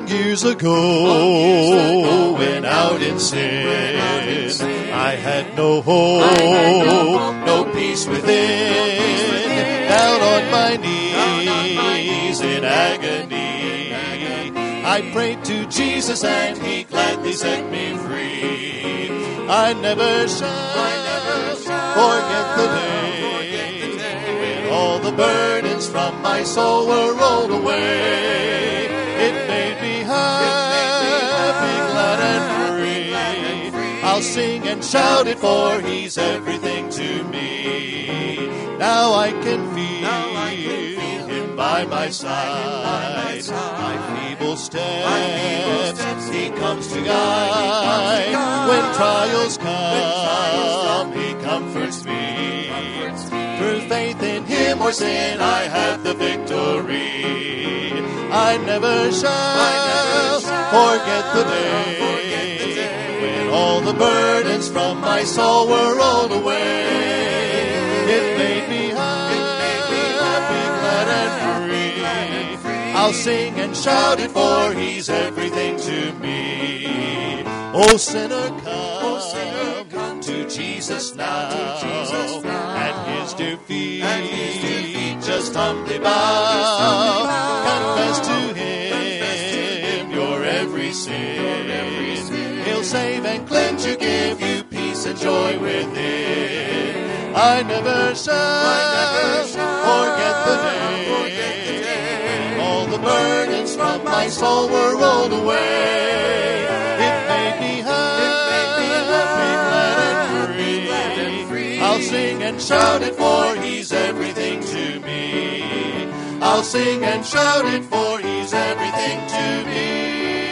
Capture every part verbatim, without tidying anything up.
years ago, when out in sin, I had no hope, no peace within. Down on my knees in agony, I prayed to Jesus and He gladly set me free. I never shall forget the day when all the burdens from my soul were rolled away. It made me happy, glad and free. I'll sing and shout it, for He's everything to me. Now I can feel Him by my side. My feeble steps He comes to guide. When trials come, He comforts me. Through faith in Him or sin, I have the victory. I never shall forget the day when all the burdens from my soul were rolled away. It made me happy, glad and free. I'll sing and shout it, for He's everything to me. Oh, sinner, come to Jesus now, at His dear feet just humbly bow. Confess to Him your every sin. He'll save and cleanse you, give you peace and joy within. I never shall forget the day when all the burdens from my soul were rolled away. It made me happy, glad and free. I'll sing and shout it, for He's everything to me. I'll sing and shout it, for He's everything to me.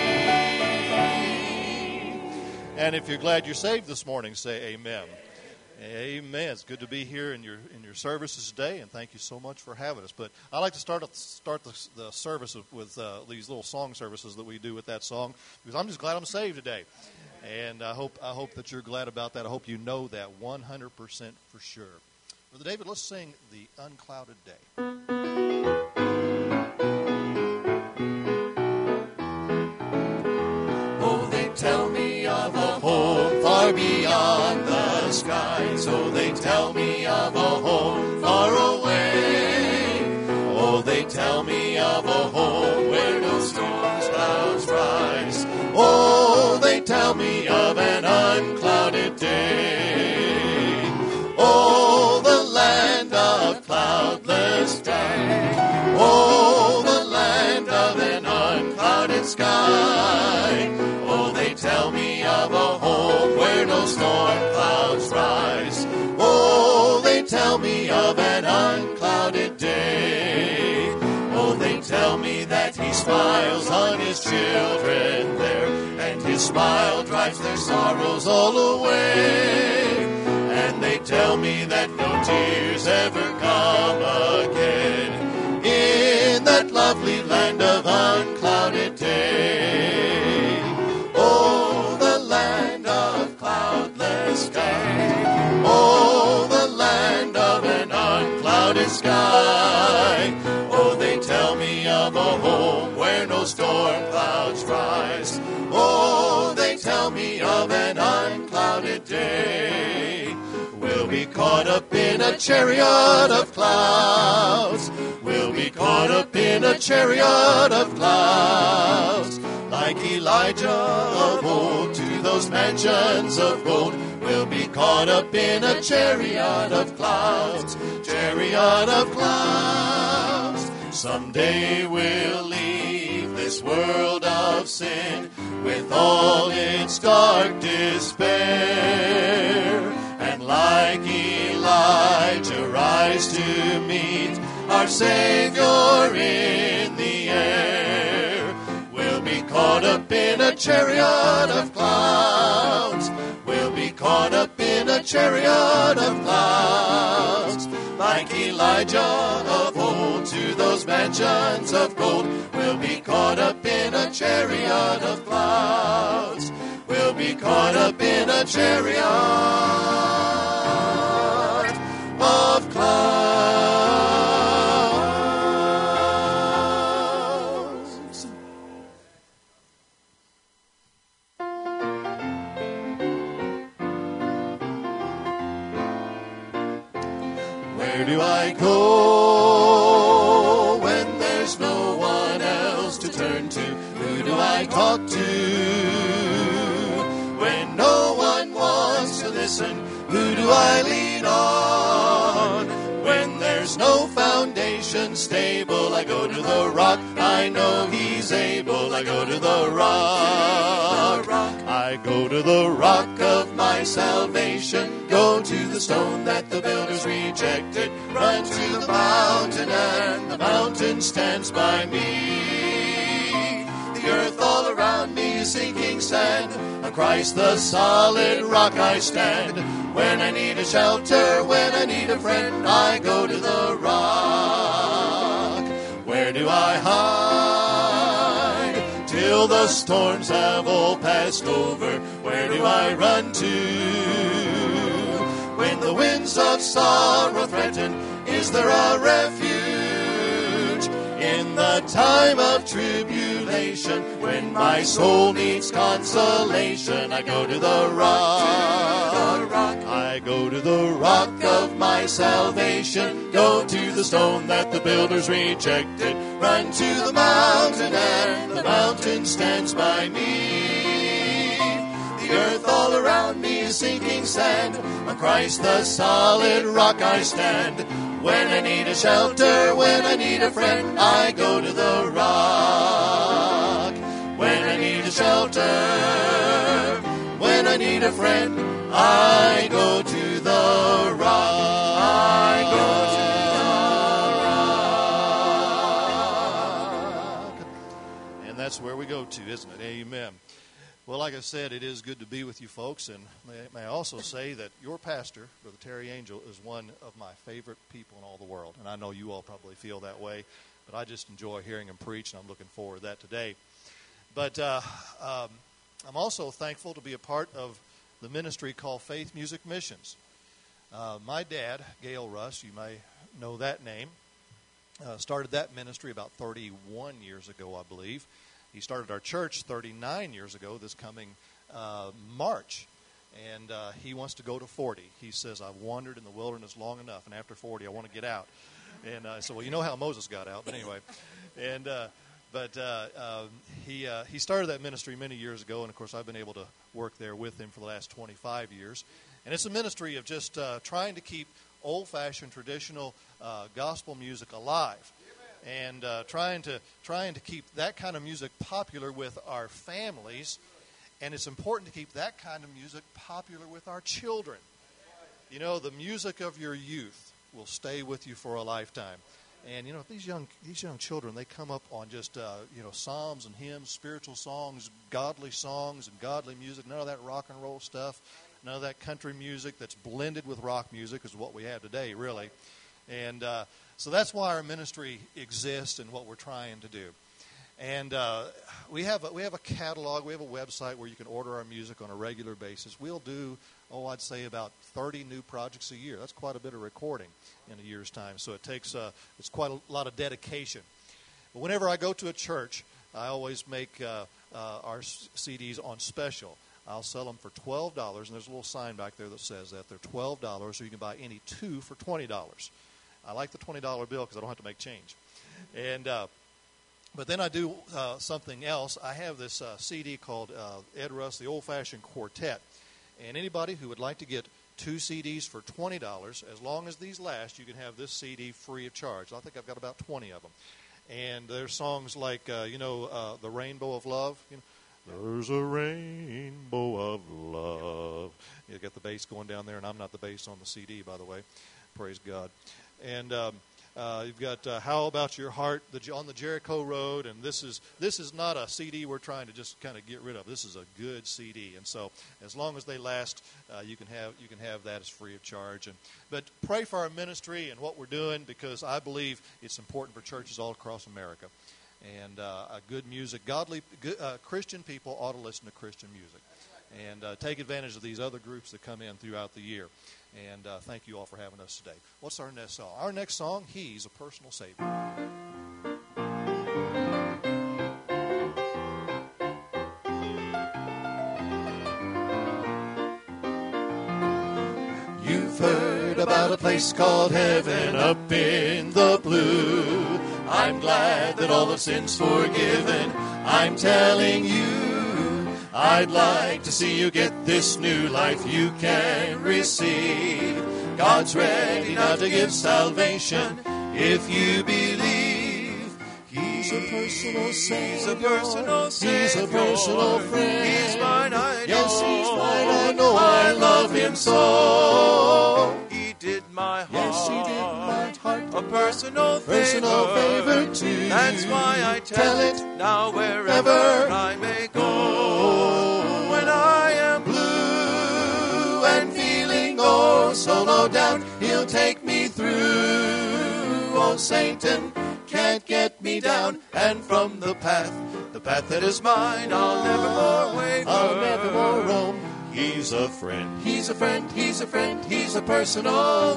And if you're glad you're saved this morning, say amen. Amen. It's good to be here in your in your services today, and thank you so much for having us. But I like to start start the, the service with uh, these little song services that we do with that song, because I'm just glad I'm saved today, and I hope I hope that you're glad about that. I hope you know that one hundred percent for sure. Brother David, let's sing "The Unclouded Day." Oh, they tell me of a home far beyond the skies. Oh, they tell me of a home far away. Oh, they tell me of a home where no storms, clouds rise. Oh, they tell me of an unclouded day. Oh, the land of cloudless day. Oh, the land of an unclouded sky. Oh, they tell me of a home where no storm clouds rise. Oh, they tell me of an unclouded day. Oh, they tell me that He smiles on His children there, and His smile drives their sorrows all away. And they tell me that no tears ever come again in that lovely land of unclouded day. Oh, the land of cloudless sky. Oh, the land of an unclouded sky. Oh, they tell me of a home where no storm clouds rise. Oh, they tell me of an unclouded day. We'll be caught up in a chariot of clouds. We'll be caught up in a chariot of clouds. Like Elijah of old to those mansions of gold. We'll be caught up in a chariot of clouds. Chariot of clouds. Someday we'll leave this world of sin with all its dark despair. And like Elijah, rise to meet our Savior in the air. We'll be caught up in a chariot of clouds. We'll be caught up in a chariot of clouds. Like Elijah of old to those mansions of gold. We'll be caught up in a chariot of clouds. We'll be caught up in a chariot of clouds. Where do I go when there's no one else to turn to? Who do I talk to when no one wants to listen? Who do I lean on when there's no foundation stable? I go to the rock, I know he's able. I go to the rock, I go to the rock of my salvation. Go to the stone that the builders rejected. Run to the mountain and the mountain stands by me. The earth all around me is sinking sand. On Christ the solid rock I stand. When I need a shelter, when I need a friend, I go to the rock. Where do I hide till the storms have all passed over? Where do I run to when the winds of sorrow threaten? Is there a refuge in the time of tribulation? When my soul needs consolation, I go to the rock. I go to the rock of my salvation. Go to the stone that the builders rejected. Run to the mountain and the mountain stands by me. The earth all around me is sinking sand. On Christ the solid rock I stand. When I need a shelter, when I need a friend, I go to the rock. When I need a shelter, when I need a friend, I go to the rock. I go to the rock. And that's where we go to, isn't it? Amen. Well, like I said, it is good to be with you folks, and may, may I also say that your pastor, Brother Terry Angel, is one of my favorite people in all the world, and I know you all probably feel that way, but I just enjoy hearing him preach, and I'm looking forward to that today. But uh, um, I'm also thankful to be a part of the ministry called Faith Music Missions. Uh, my dad, Gail Russ, you may know that name, uh, started that ministry about thirty-one years ago, I believe. He started our church thirty-nine years ago, this coming uh, March, and uh, he wants to go to forty. He says, I've wandered in the wilderness long enough, and after forty, I want to get out. And uh, I said, well, you know how Moses got out, but anyway. And uh, but uh, uh, he uh, he started that ministry many years ago, and of course, I've been able to work there with him for the last twenty-five years. And it's a ministry of just uh, trying to keep old-fashioned, traditional uh, gospel music alive. And uh, trying to trying to keep that kind of music popular with our families, and it's important to keep that kind of music popular with our children. You know, the music of your youth will stay with you for a lifetime. And you know, these young these young children, they come up on just uh, you know psalms and hymns, spiritual songs, godly songs, and godly music. None of that rock and roll stuff, none of that country music that's blended with rock music is what we have today, really. And uh, so that's why our ministry exists and what we're trying to do. And uh, we have a, we have a catalog, we have a website where you can order our music on a regular basis. We'll do, oh, I'd say about thirty new projects a year. That's quite a bit of recording in a year's time. So it takes uh, it's quite a lot of dedication. But whenever I go to a church, I always make uh, uh, our C Ds on special. I'll sell them for twelve dollars, and there's a little sign back there that says that. They're twelve dollars, so you can buy any two for twenty dollars. I like the twenty dollar bill because I don't have to make change. And uh, but then I do uh, something else. I have this uh, C D called uh, Ed Russ, the Old Fashioned Quartet. And anybody who would like to get two C Ds for twenty dollars, as long as these last, you can have this C D free of charge. I think I've got about twenty of them. And there's songs like, uh, you know, uh, The Rainbow of Love. You know, there's a rainbow of love. You got the bass going down there, and I'm not the bass on the C D, by the way. Praise God. And um, uh, you've got uh, How About Your Heart the, on the Jericho Road. And this is this is not a C D we're trying to just kind of get rid of. This is a good C D. And so as long as they last, uh, you can have you can have that as free of charge. And but pray for our ministry and what we're doing, because I believe it's important for churches all across America. And uh, a good music, godly good, uh, Christian people ought to listen to Christian music. And uh, take advantage of these other groups that come in throughout the year. And uh, thank you all for having us today. What's our next song? Our next song, He's a Personal Savior. You've heard heard about a place called heaven up in the blue. I'm glad that all the sin's forgiven. I'm telling you, I'd like to see you get this new life you can receive. God's ready now to give salvation if you believe. He's a personal Savior. He's a personal Savior. He's a personal friend. He's mine, I know. Yes, He's mine, I know. I love Him so. He did my heart. Yes, He did my heart. A personal, personal favor. favor too. That's why I tell, tell it now wherever ever I may go. When I am blue and feeling oh so low down, He'll take me through. Oh, Satan can't get me down, and from the path, the path that is mine, I'll never more waver. I'll never more roam. He's a friend. He's a friend. He's a friend. He's a personal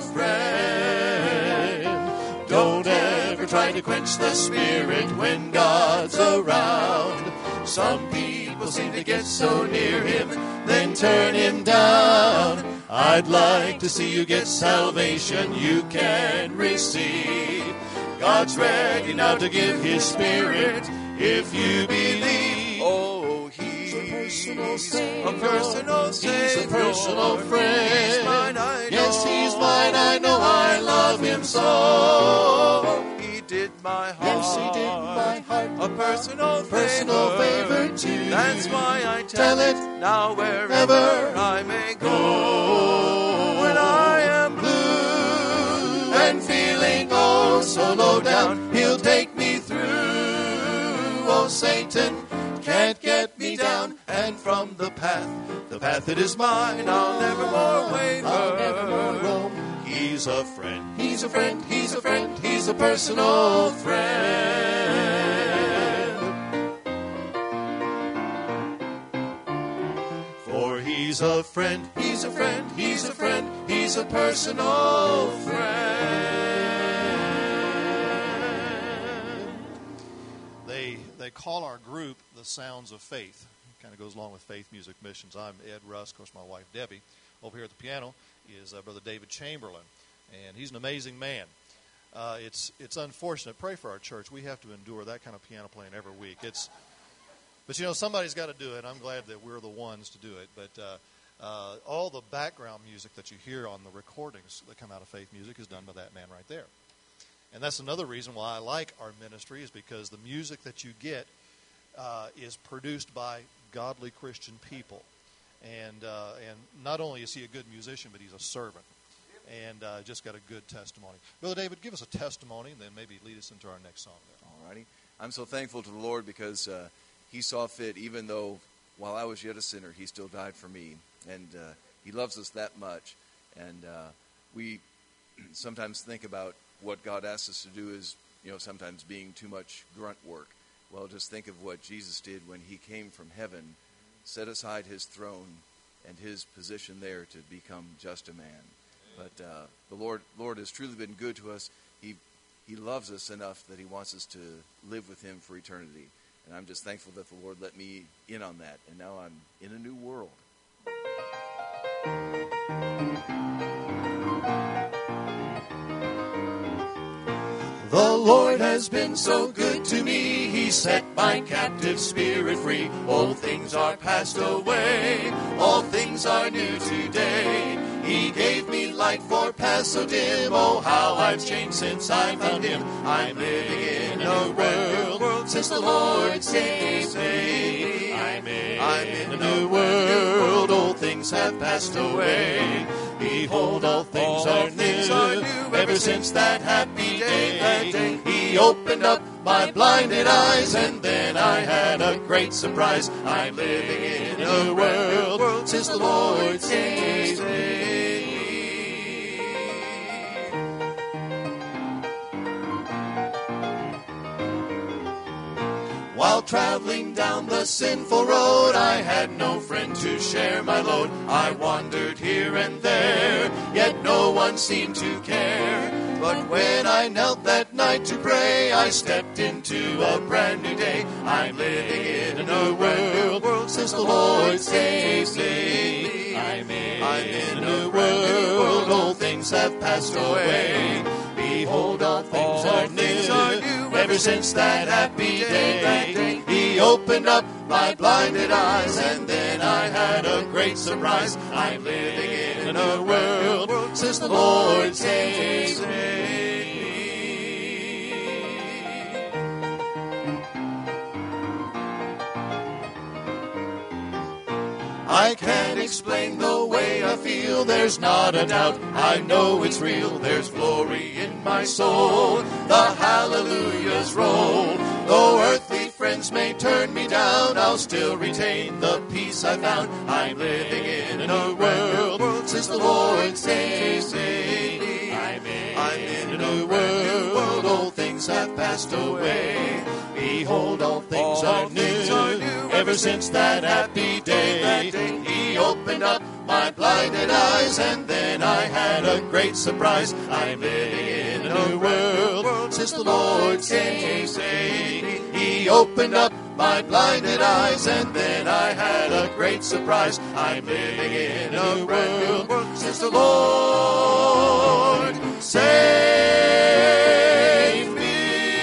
friend. Don't ever try to quench the spirit when God's around. Some people seem to get so near Him, then turn Him down. I'd like to see you get salvation you can receive. God's ready now to give His Spirit if you believe. Oh, He's a personal Savior. A personal Savior. He's a personal friend. He's mine, I know. Yes, He's mine, I know. I love Him so. He did my heart. Yes, He did my heart. A personal, personal favor. favor too. That's why I tell, tell it now wherever I may go. When I am blue and feeling oh so low down, He'll take me through. Oh, Satan can't get me down, and from the path, the path that is mine, I'll never more waver. I'll never more roam. He's a friend. He's a friend. He's a friend. He's a personal friend. For He's a friend. He's a friend. He's a friend. He's a personal friend. They they call our group the Sounds of Faith. Kind of goes along with Faith Music Missions. I'm Ed Russ. Of course, my wife Debbie. Over here at the piano is uh, Brother David Chamberlain, and he's an amazing man. Uh, it's it's unfortunate. Pray for our church. We have to endure that kind of piano playing every week. It's, but you know, somebody's got to do it. I'm glad that we're the ones to do it. But uh, uh, all the background music that you hear on the recordings that come out of Faith Music is done by that man right there. And that's another reason why I like our ministry, is because the music that you get uh, is produced by godly Christian people. And uh, and not only is he a good musician, but he's a servant. And uh, just got a good testimony. Brother David, give us a testimony, and then maybe lead us into our next song there. All righty. I'm so thankful to the Lord because uh, He saw fit, even though while I was yet a sinner, He still died for me. And uh, He loves us that much. And uh, we sometimes think about what God asks us to do is, you know, sometimes being too much grunt work. Well, just think of what Jesus did when He came from heaven, set aside His throne and His position there to become just a man. But uh, the Lord Lord has truly been good to us. He He loves us enough that He wants us to live with Him for eternity. And I'm just thankful that the Lord let me in on that. And now I'm in a new world. The Lord has been so good to me. He set my captive spirit free. All things are passed away. All things are new today. He gave me light for paths so dim. Oh, how I've changed since I found Him. I'm living in a world, world since the Lord saved me. I'm in, I'm in a new world. Old things have passed away. Behold, all things, all are, things new. are new. Ever since that happy day, that day, He opened up my blinded eyes, and then I had a great surprise. I'm living in a new world, world since the Lord saved me. While traveling down the sinful road, I had no friend to share my load. I wandered here and there, yet no one seemed to care. But when I knelt that night to pray, I stepped into a brand new day. I'm living in a new world since the Lord saved me. I'm in, I'm in a new world, old things have passed away. Behold, all things are new, ever since that happy day. He opened up my blinded eyes, and then I had a great surprise. I'm living in a new world since the Lord saved me. I can't explain the way I feel, there's not a doubt, I know it's real. There's glory in my soul, the hallelujahs roll. Though earthly friends may turn me down, I'll still retain the peace I found. I'm living in a new world since the Lord saved me. I'm in, I'm in a new world, old things have passed away. Behold, all things are new, ever since that happy day. He opened up my blinded eyes, and then I had a great surprise. I'm living in a new world since the Lord saved me. He opened up my blinded eyes, and then I had a great surprise. I'm living in a new world since the Lord saved me.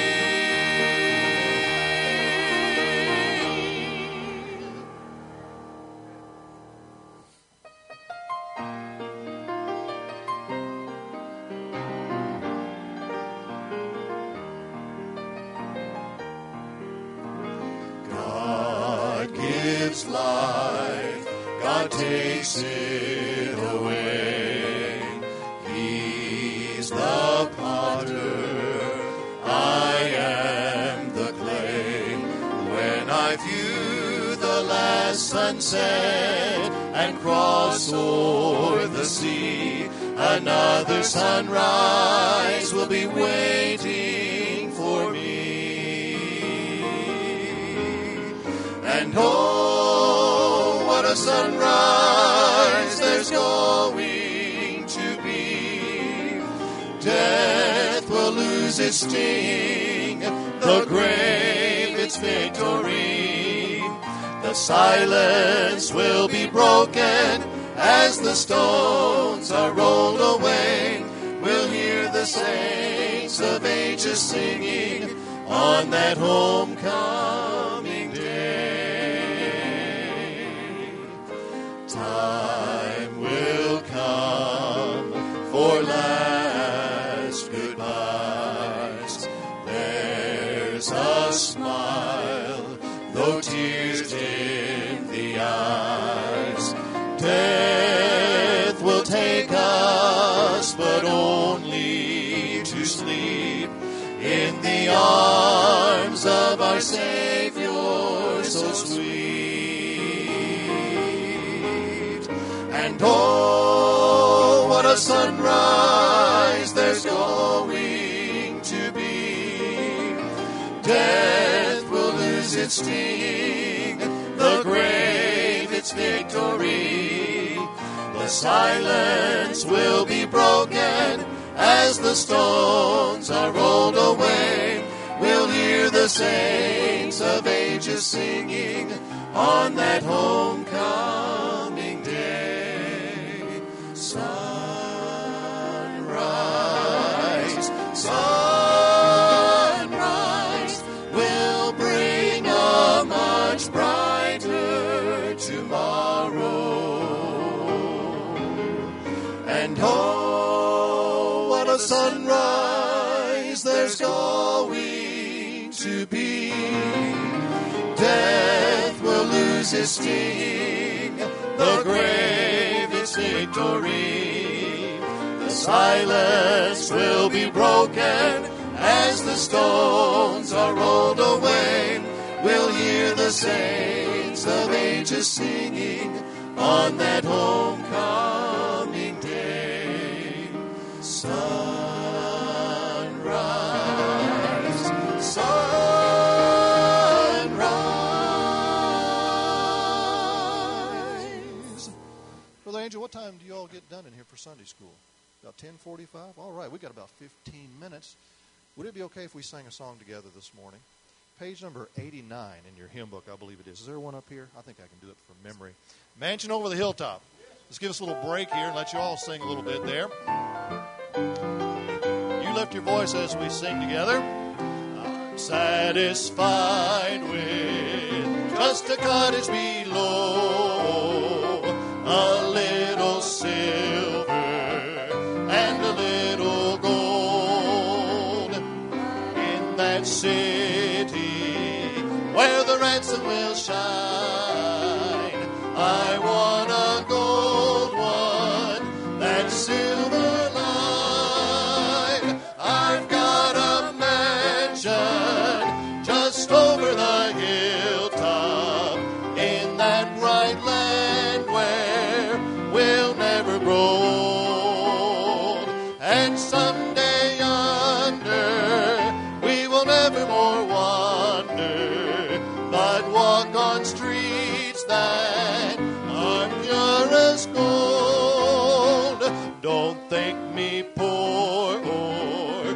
Life, God takes it away. He's the potter, I am the clay. When I view the last sunset and cross o'er the sea, another sunrise will be waiting for me. And oh, what a sunrise there's going to be. Death will lose its sting, the grave its victory. The silence will be broken as the stones are rolled away. We'll hear the saints of ages singing on that homecoming day. Time will come for last goodbyes. There's a smile, though tears dim the eyes. Death will take us, but only to sleep in the arms of our Savior, so sweet. And oh, what a sunrise there's going to be. Death will lose its sting, the grave its victory. The silence will be broken as the stones are rolled away. We'll hear the saints of ages singing on that homecoming day. Sunrise, sunrise will bring a much brighter tomorrow. And oh, what a sunrise there's going to be. Death will lose its sting, the grave its victory. The silence will be broken as the stones are rolled away. We'll hear the saints of ages singing on that homecoming day. Sunrise, sunrise. Brother Angel, what time do you all get done in here for Sunday school? About ten forty-five? All right, we got about fifteen minutes. Would it be okay if we sang a song together this morning? Page number eighty-nine in your hymn book, I believe it is. Is there one up here? I think I can do it from memory. Mansion Over the Hilltop. Let's give us a little break here and let you all sing a little bit there. You lift your voice as we sing together. I'm satisfied with just a cottage below, a little silver and a little gold in that city where the ransom will shine. I want a gold one, that silver line. I've got a mansion just over the hilltop in that bright land where we'll never grow old. And someday yonder we will never more wander, but walk on streets that are pure as gold. Don't think me poor or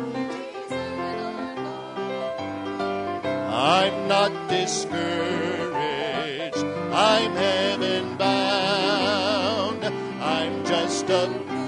I'm not discouraged. I'm heaven bound. I'm just a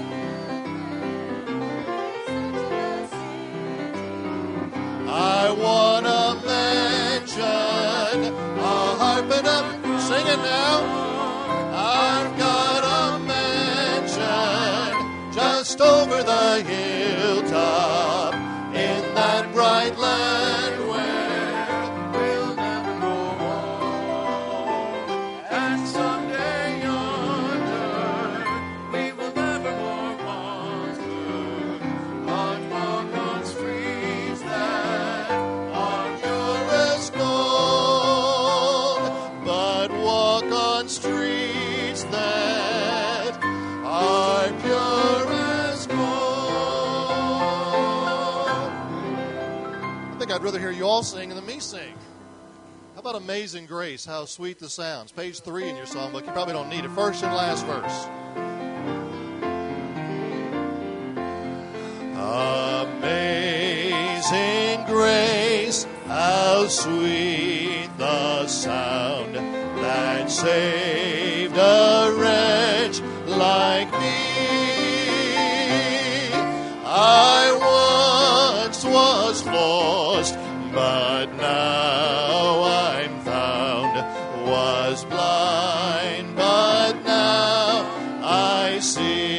I want a mansion, a harp and a sing it now. I've got a mansion just over the hilltop in that bright land where we'll never grow old. And someday yonder we will never more wander, but walk on streets that are pure as gold, but walk on streets that are pure as gold. I think I'd rather hear you all sing than me sing. How about Amazing Grace? How sweet the sounds. Page three in your songbook. You probably don't need it. First and last verse. Amazing grace, how sweet the sound that saved a wretch like me. I once was lost, but now I'm found. Was blind, but now I see.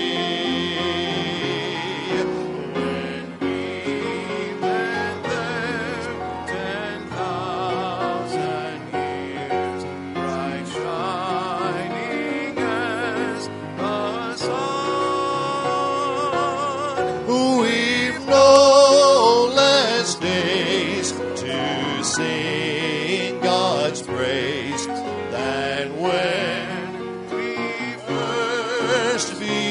When we went there ten thousand years, bright shining as the sun, we've no less days to sing God's praise than when we first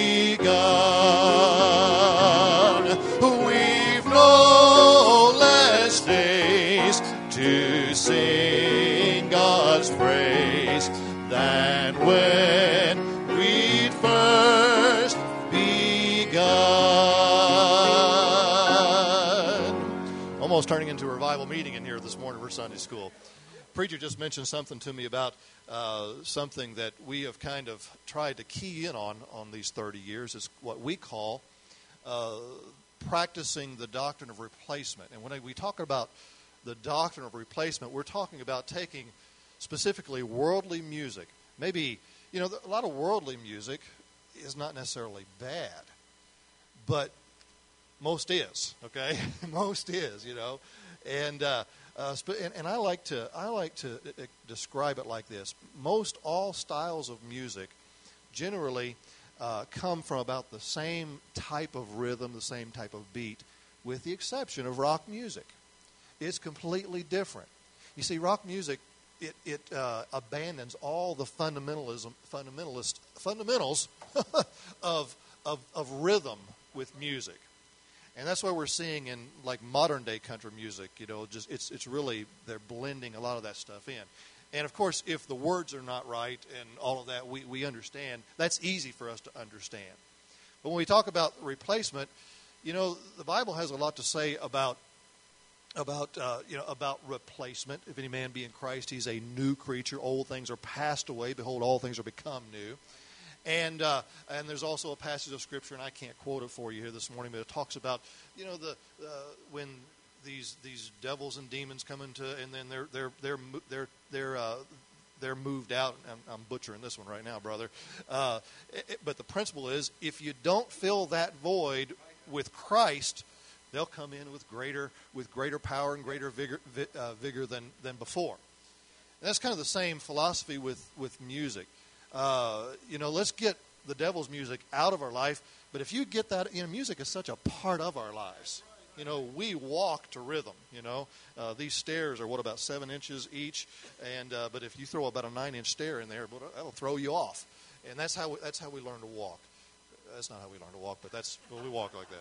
begun. We've no less days to sing God's praise than when we'd first begun. Almost turning into a revival meeting in here this morning for Sunday school. Preacher just mentioned something to me about uh, something that we have kind of tried to key in on on these thirty years. Is what we call uh, practicing the doctrine of replacement. And when we talk about the doctrine of replacement, we're talking about taking specifically worldly music. Maybe, you know, a lot of worldly music is not necessarily bad, but most is, okay? Most is, you know. And uh, uh, and, and I like to I like to uh, describe it like this: most all styles of music generally uh, come from about the same type of rhythm, the same type of beat, with the exception of rock music. It's completely different. You see, rock music it it uh, abandons all the fundamentalism fundamentalist fundamentals of of of rhythm with music. And that's what we're seeing in like modern day country music. You know, just it's it's really they're blending a lot of that stuff in. And of course, if the words are not right and all of that, we, we understand. That's easy for us to understand. But when we talk about replacement, you know, the Bible has a lot to say about about uh, you know about replacement. If any man be in Christ, he's a new creature. Old things are passed away. Behold, all things are become new. And uh, and there's also a passage of Scripture, and I can't quote it for you here this morning, but it talks about, you know, the uh, when these these devils and demons come into, and then they're they're they're they're they're uh, they're moved out. I'm, I'm butchering this one right now, brother. Uh, it, but the principle is, if you don't fill that void with Christ, they'll come in with greater with greater power and greater vigor uh, vigor than than before. And that's kind of the same philosophy with with music. Uh, you know, let's get the devil's music out of our life. But if you get that, you know, music is such a part of our lives. You know, we walk to rhythm. You know, uh, these stairs are what, about seven inches each, and uh, but if you throw about a nine-inch stair in there, that'll throw you off. And that's how we, that's how we learn to walk. That's not how we learn to walk, but that's well, we walk like that.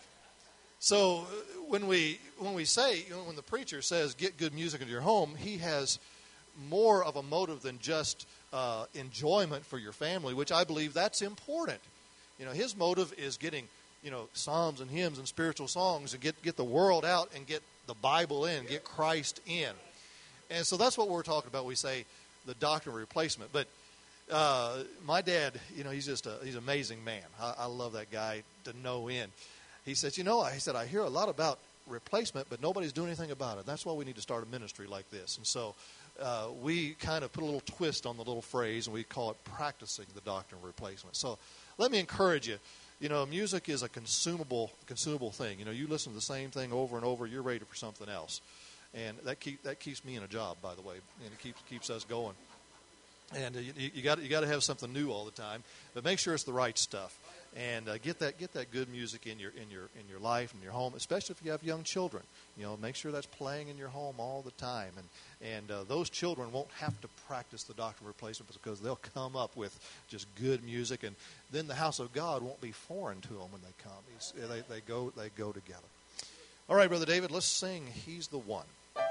So when we when we say, you know, when the preacher says get good music into your home, he has more of a motive than just uh, enjoyment for your family, which I believe that's important. You know, his motive is getting, you know, psalms and hymns and spiritual songs, and get, get the world out and get the Bible in, get Christ in. And so that's what we're talking about. We say the doctrine of replacement. But uh, my dad, you know, he's just a, he's an amazing man. I, I love that guy to no end. He says, you know, I said, I hear a lot about replacement, but nobody's doing anything about it. That's why we need to start a ministry like this. And so uh, we kind of put a little twist on the little phrase, and we call it practicing the doctrine of replacement. So let me encourage you. You know, music is a consumable consumable thing. You know, you listen to the same thing over and over, you're ready for something else. And that keep that keeps me in a job, by the way, and it keeps keeps us going. And uh, you, you got you got to have something new all the time, but make sure it's the right stuff. And uh, get that get that good music in your in your in your life, in your home, especially if you have young children. You know, make sure that's playing in your home all the time. And and uh, those children won't have to practice the doctrine of replacement because they'll come up with just good music, and then the house of God won't be foreign to them when they come. He's, they they go they go together. All right, Brother David, let's sing "He's the One."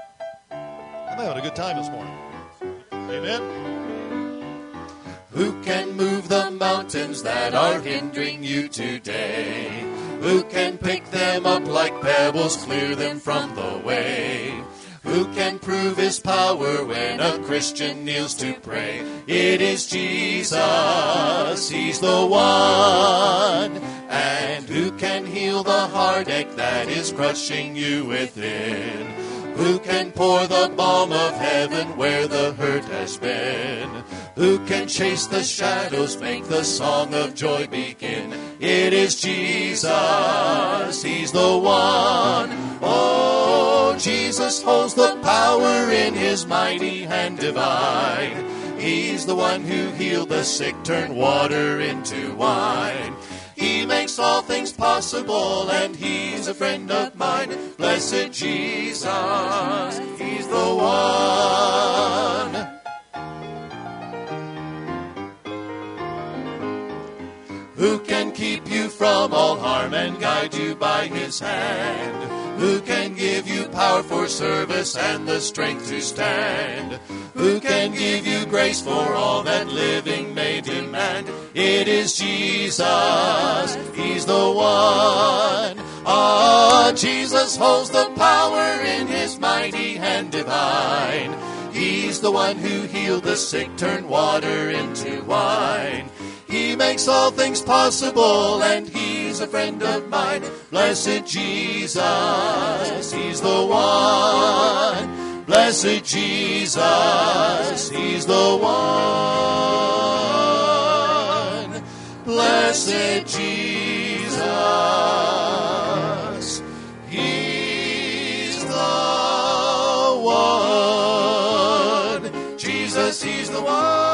I'm having a good time this morning. Amen. Who can move the mountains that are hindering you today? Who can pick them up like pebbles, clear them from the way? Who can prove his power when a Christian kneels to pray? It is Jesus, he's the one. And who can heal the heartache that is crushing you within? Who can pour the balm of heaven where the hurt has been? Who can chase the shadows, make the song of joy begin? It is Jesus, he's the one. Oh, Jesus holds the power in his mighty hand divine. He's the one who healed the sick, turned water into wine. He makes all things possible, and he's a friend of mine. Blessed Jesus, he's the one. Who can keep you from all harm and guide you by his hand? Who can give you power for service and the strength to stand? Who can give you grace for all that living may demand? It is Jesus, he's the one. Ah, Jesus holds the power in his mighty hand divine. He's the one who healed the sick, turned water into wine. He makes all things possible, and he's a friend of mine. Blessed Jesus, he's the one. Blessed Jesus, he's the one. Blessed Jesus, he's the one. Jesus, he's the one.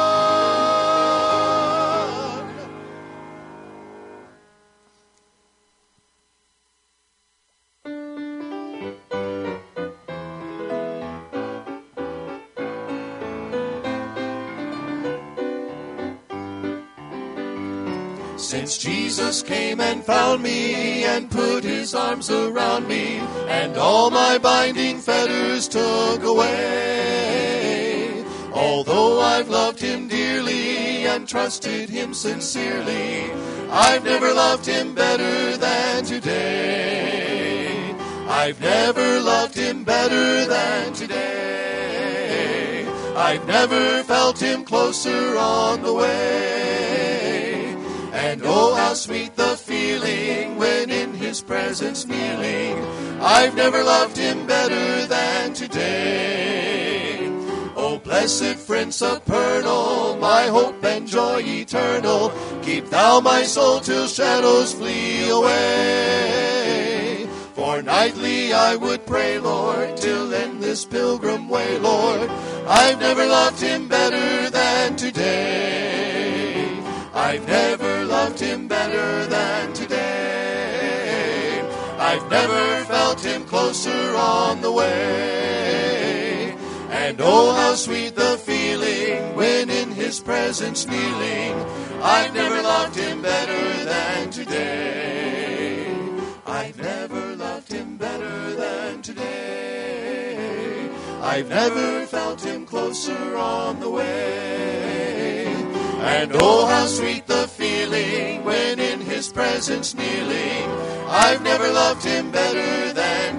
Since Jesus came and found me and put his arms around me and all my binding fetters took away, Although I've loved him dearly and trusted him sincerely, I've never loved him better than today. I've never loved him better than today. I've never felt him closer on the way. And oh, how sweet the feeling when in his presence kneeling. I've never loved him better than today. Oh, blessed friend supernal, my hope and joy eternal, keep thou my soul till shadows flee away. For nightly I would pray, Lord, till end this pilgrim way, Lord. I've never loved him better than today. I've never loved him better than today. I've never felt him closer on the way. And oh, how sweet the feeling when in his presence kneeling. I've never loved him better than today. I've never loved him better than today. I've never felt him closer on the way. And oh, how sweet the feeling when in his presence kneeling. I've never loved him better than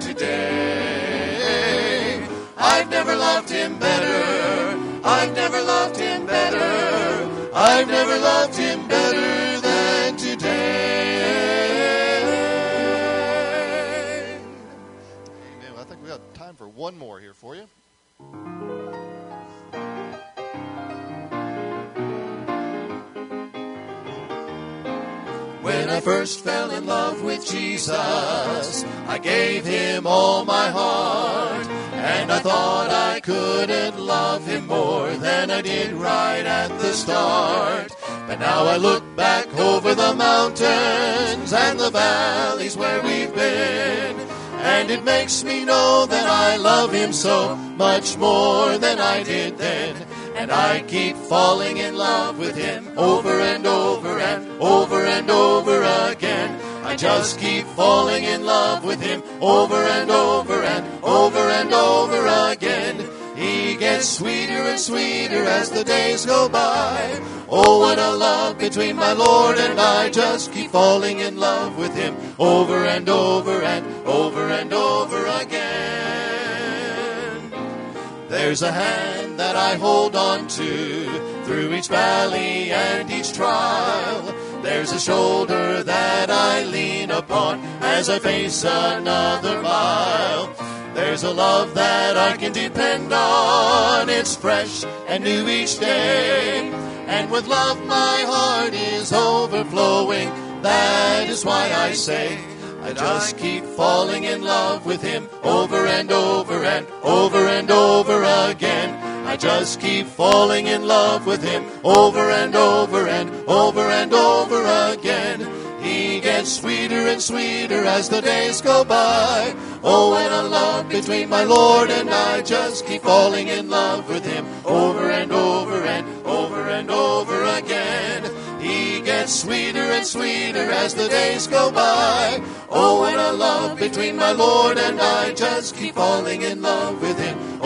today. I've never loved him better. I've never loved him better. I've never loved him better than today. Amen. I think we got time for one more here for you. When I first fell in love with Jesus, I gave him all my heart, and I thought I couldn't love him more than I did right at the start. But now I look back over the mountains and the valleys where we've been, and it makes me know that I love him so much more than I did then. And I keep falling in love with him over and over and over and over again. I just keep falling in love with him over and over and over and over again. He gets sweeter and sweeter as the days go by. Oh, what a love between my Lord and I. Just keep falling in love with him over and over and over and over again. There's a hand that I hold on to through each valley and each trial. There's a shoulder that I lean upon as I face another mile. There's a love that I can depend on. It's fresh and new each day. And with love my heart is overflowing. That is why I say I just keep falling in love with him over and over and over and over again. I just keep falling in love with him over and over and over and over again. He gets sweeter and sweeter as the days go by. Oh, what a love between my Lord and I. Just keep falling in love with him over and over and over and over again. He gets sweeter and sweeter as the days go by. Oh, what a love between my Lord and I. Just keep falling in love with him